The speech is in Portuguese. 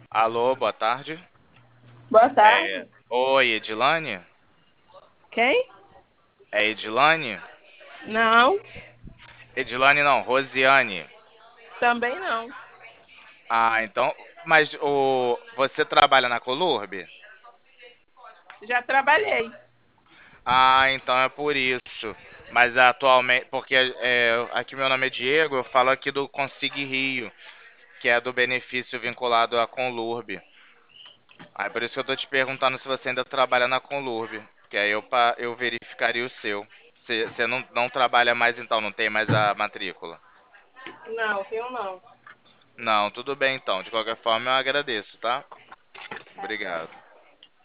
Alô, boa tarde. Boa tarde. Oi, Edilane? Quem? É Edilane? Não, Edilane não, Rosiane. também não. Ah, então. Mas você trabalha na Colurbe? Já trabalhei. Ah, então é por isso. Mas atualmente. Porque aqui meu nome é Diego, eu falo aqui do Consig Rio, que é do benefício vinculado à Conlurb. Aí por isso que eu tô te perguntando se você ainda trabalha na Conlurb. Que aí eu verificaria o seu. Você não trabalha mais então, não tem mais a matrícula? Não, tenho não. Não, tudo bem então. De qualquer forma, eu agradeço, tá? Obrigado.